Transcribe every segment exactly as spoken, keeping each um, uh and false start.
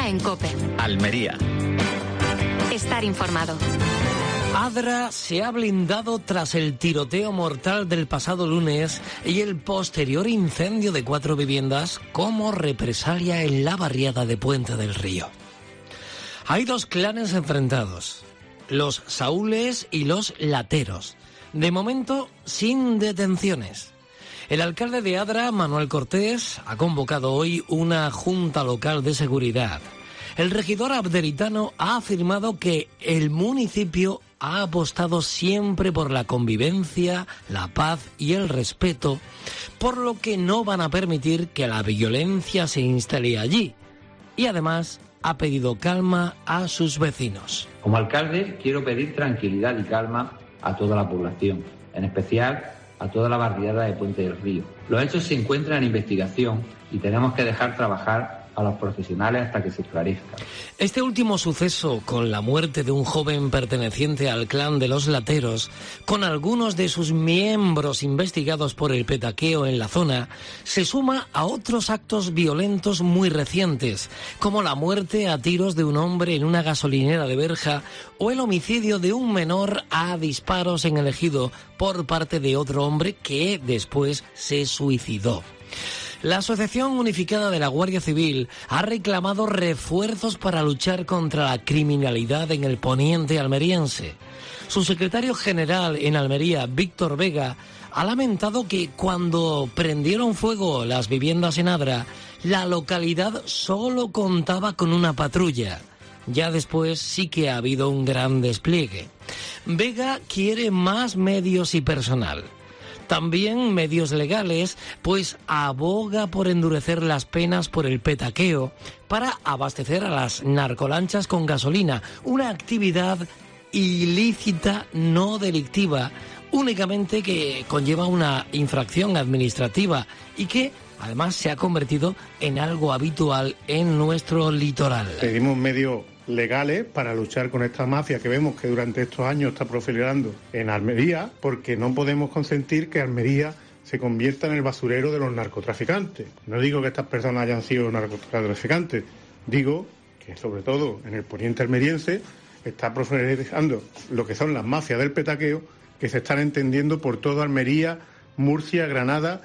en COPE. Almería. Estar informado. Adra se ha blindado tras el tiroteo mortal del pasado lunes y el posterior incendio de cuatro viviendas como represalia en la barriada de Puente del Río. Hay dos clanes enfrentados, los Saúles y los Lateros, de momento sin detenciones. El alcalde de Adra, Manuel Cortés, ha convocado hoy una junta local de seguridad. El regidor abderitano ha afirmado que el municipio ha apostado siempre por la convivencia, la paz y el respeto, por lo que no van a permitir que la violencia se instale allí. Y además ha pedido calma a sus vecinos. Como alcalde quiero pedir tranquilidad y calma a toda la población, en especial a toda la barriada de Puente del Río. Los hechos se encuentran en investigación y tenemos que dejar trabajar a los profesionales hasta que se esclarezca. Este último suceso, con la muerte de un joven perteneciente al clan de los Lateros, con algunos de sus miembros investigados por el petaqueo en la zona, se suma a otros actos violentos muy recientes, como la muerte a tiros de un hombre en una gasolinera de Berja o el homicidio de un menor a disparos en el Ejido por parte de otro hombre que después se suicidó. La Asociación Unificada de la Guardia Civil ha reclamado refuerzos para luchar contra la criminalidad en el poniente almeriense. Su secretario general en Almería, Víctor Vega, ha lamentado que cuando prendieron fuego las viviendas en Adra, la localidad solo contaba con una patrulla. Ya después sí que ha habido un gran despliegue. Vega quiere más medios y personal. También medios legales, pues aboga por endurecer las penas por el petaqueo para abastecer a las narcolanchas con gasolina, una actividad ilícita no delictiva, únicamente que conlleva una infracción administrativa y que además se ha convertido en algo habitual en nuestro litoral. Pedimos medios legales para luchar con esta mafia que vemos que durante estos años está proliferando en Almería, porque no podemos consentir que Almería se convierta en el basurero de los narcotraficantes. No digo que estas personas hayan sido narcotraficantes, digo que sobre todo en el poniente almeriense está proliferando lo que son las mafias del petaqueo que se están entendiendo por toda Almería, Murcia, Granada.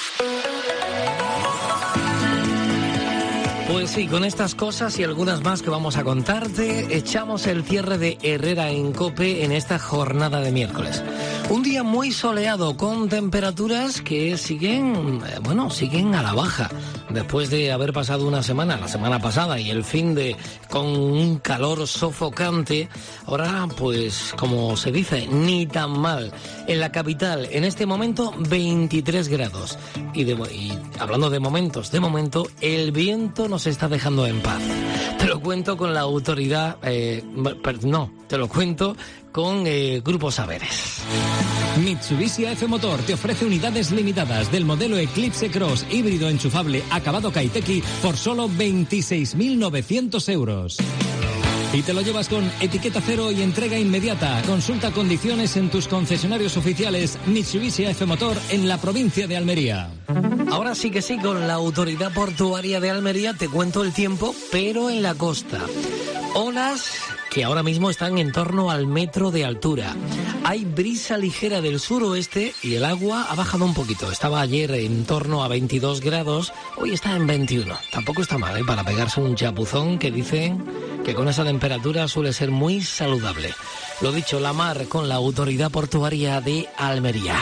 Pues sí, con estas cosas y algunas más que vamos a contarte, echamos el cierre de Herrera en COPE en esta jornada de miércoles. Un día muy soleado con temperaturas que siguen, bueno, siguen a la baja. Después de haber pasado una semana, la semana pasada y el fin de con un calor sofocante, ahora pues como se dice, ni tan mal. En la capital, en este momento, veintitrés grados. Y, de, y hablando de momentos, de momento, el viento nos está dejando en paz. Te lo cuento con la autoridad, eh, no, te lo cuento con eh, Grupo Saberes. Mitsubishi A F Motor te ofrece unidades limitadas del modelo Eclipse Cross híbrido enchufable acabado Kaiteki por solo veintiséis mil novecientos euros. Y te lo llevas con etiqueta cero y entrega inmediata. Consulta condiciones en tus concesionarios oficiales Mitsubishi A F Motor en la provincia de Almería. Ahora sí que sí, con la Autoridad Portuaria de Almería te cuento el tiempo, pero en la costa. Olas que ahora mismo están en torno al metro de altura. Hay brisa ligera del suroeste y el agua ha bajado un poquito. Estaba ayer en torno a veintidós grados, hoy está en veintiuno. Tampoco está mal, ¿eh? Para pegarse un chapuzón que dicen que con esa temperatura suele ser muy saludable. Lo dicho, la mar con la Autoridad Portuaria de Almería.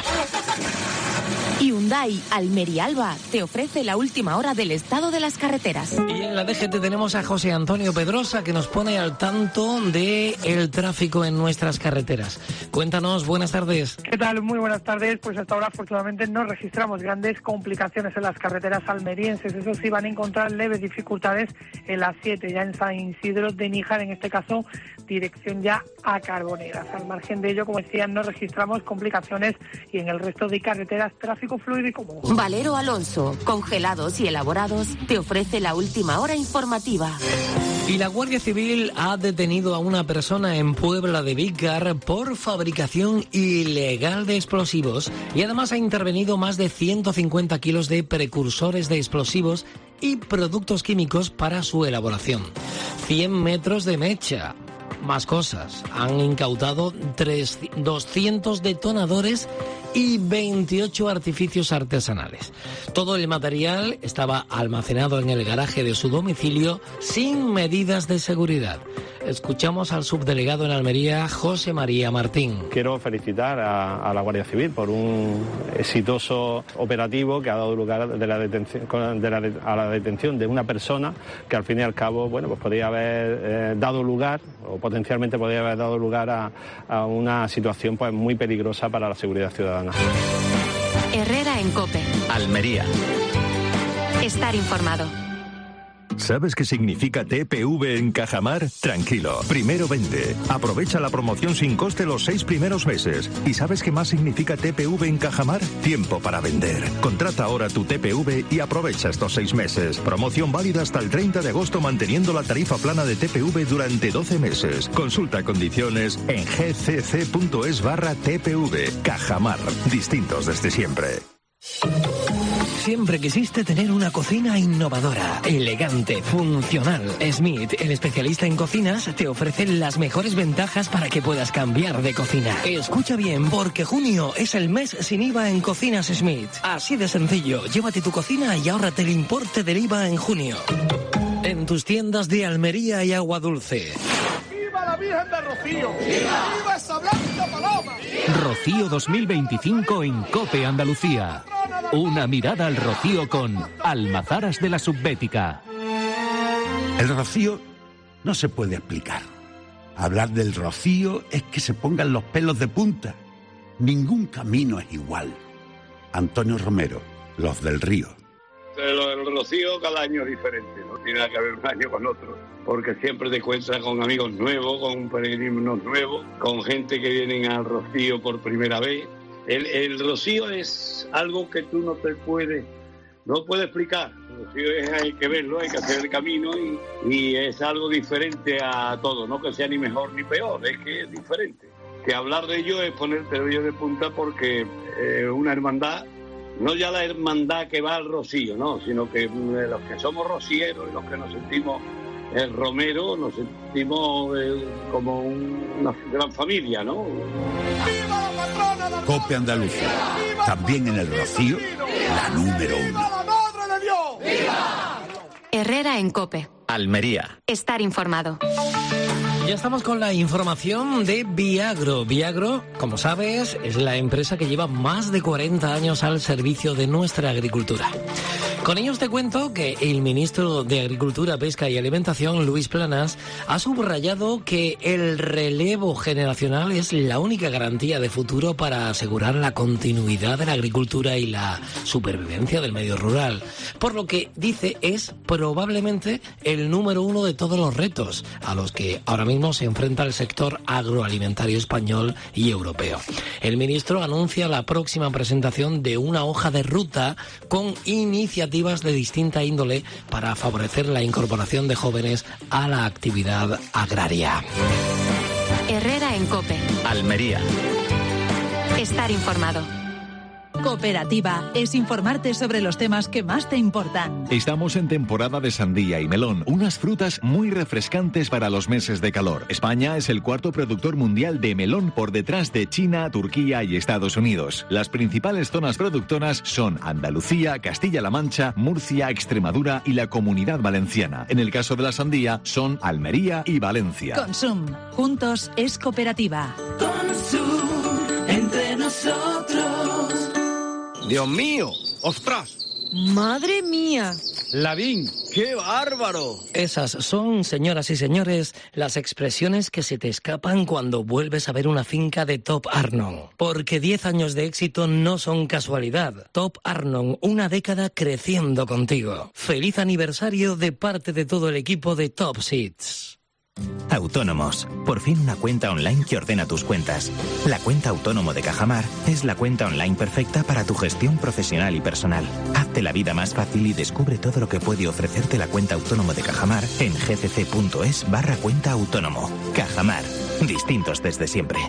Hyundai Almería Alba te ofrece la última hora del estado de las carreteras. Y en la D G T tenemos a José Antonio Pedrosa que nos pone al tanto de el tráfico en nuestras carreteras. Cuéntanos, buenas tardes. ¿Qué tal? Muy buenas tardes. Pues hasta ahora afortunadamente no registramos grandes complicaciones en las carreteras almerienses. Eso sí, van a encontrar leves dificultades en la siete, ya en San Isidro de Níjar, en este caso dirección ya a Carboneras. Al margen de ello, como decía, no registramos complicaciones y en el resto de carreteras tráfico fluido y cómodo. Valero Alonso, congelados y elaborados, te ofrece la última hora informativa. Y la Guardia Civil ha detenido a una persona en Puebla de Vícar por fabricación ilegal de explosivos y además ha intervenido más de ciento cincuenta kilos de precursores de explosivos y productos químicos para su elaboración. cien metros de mecha. Más cosas. Han incautado doscientos detonadores y veintiocho artificios artesanales. Todo el material estaba almacenado en el garaje de su domicilio sin medidas de seguridad. Escuchamos al subdelegado en Almería, José María Martín. Quiero felicitar a, a la Guardia Civil por un exitoso operativo que ha dado lugar de la detención, de la, a la detención de una persona que al fin y al cabo, bueno, pues podría haber eh, dado lugar o potencialmente podría haber dado lugar a, a una situación pues muy peligrosa para la seguridad ciudadana. Herrera en COPE. Almería. Estar informado. ¿Sabes qué significa T P V en Cajamar? Tranquilo, primero vende. Aprovecha la promoción sin coste los seis primeros meses. ¿Y sabes qué más significa T P V en Cajamar? Tiempo para vender. Contrata ahora tu T P V y aprovecha estos seis meses. Promoción válida hasta el treinta de agosto manteniendo la tarifa plana de T P V durante doce meses. Consulta condiciones en gcc.es barra TPV. Cajamar, distintos desde siempre. Siempre quisiste tener una cocina innovadora, elegante, funcional. Smith, el especialista en cocinas, te ofrece las mejores ventajas para que puedas cambiar de cocina. Escucha bien, porque junio es el mes sin I V A en Cocinas Smith. Así de sencillo, llévate tu cocina y ahórrate el importe del I V A en junio. En tus tiendas de Almería y Agua Dulce. ¡Viva la Virgen de Rocío! ¡Viva! ¡Viva esa blanca paloma! Rocío dos mil veinticinco en COPE Andalucía. Una mirada al rocío con Almazaras de la Subbética. El rocío no se puede explicar. Hablar del rocío es que se pongan los pelos de punta. Ningún camino es igual. Antonio Romero, Los del Río. El rocío cada año es diferente, no tiene nada que ver un año con otro, porque siempre te encuentras con amigos nuevos, con peregrinos nuevos, con gente que vienen al rocío por primera vez. El, el rocío es algo que tú no te puedes, no puedes explicar. El rocío es, hay que verlo, hay que hacer el camino y, y es algo diferente a todo, no que sea ni mejor ni peor, es que es diferente. Que hablar de ello es ponerte el vello de punta porque eh, una hermandad, no ya la hermandad que va al rocío, no, sino que eh, los que somos rocieros y los que nos sentimos el romero, nos sentimos eh, como un, una gran familia, ¿no? ¡Viva la patrona de COPE Andalucía, también en el rocío, la número uno. ¡Viva la madre de Dios! ¡Viva! Herrera en COPE. Almería. Estar informado. Ya estamos con la información de Viagro. Viagro, como sabes, es la empresa que lleva más de cuarenta años al servicio de nuestra agricultura. Con ellos te cuento que el ministro de Agricultura, Pesca y Alimentación, Luis Planas, ha subrayado que el relevo generacional es la única garantía de futuro para asegurar la continuidad de la agricultura y la supervivencia del medio rural. Por lo que, dice, es probablemente el número uno de todos los retos a los que ahora mismo se enfrenta el sector agroalimentario español y europeo. El ministro anuncia la próxima presentación de una hoja de ruta con iniciativas de distinta índole para favorecer la incorporación de jóvenes a la actividad agraria. Herrera en COPE. Almería. Estar informado. Cooperativa es informarte sobre los temas que más te importan. Estamos en temporada de sandía y melón, unas frutas muy refrescantes para los meses de calor. España es el cuarto productor mundial de melón por detrás de China, Turquía y Estados Unidos. Las principales zonas productoras son Andalucía, Castilla-La Mancha, Murcia, Extremadura y la Comunidad Valenciana. En el caso de la sandía son Almería y Valencia. Consum, juntos es cooperativa. Consum, entre nosotros. ¡Dios mío! ¡Ostras! ¡Madre mía! ¡Lavín! ¡Qué bárbaro! Esas son, señoras y señores, las expresiones que se te escapan cuando vuelves a ver una finca de Top Arnon. Porque diez años de éxito no son casualidad. Top Arnon, una década creciendo contigo. ¡Feliz aniversario de parte de todo el equipo de Top Seeds! Autónomos. Por fin una cuenta online que ordena tus cuentas. La cuenta autónomo de Cajamar es la cuenta online perfecta para tu gestión profesional y personal. Hazte la vida más fácil y descubre todo lo que puede ofrecerte la cuenta autónomo de Cajamar en gcc.es barra cuenta autónomo. Cajamar. Distintos desde siempre.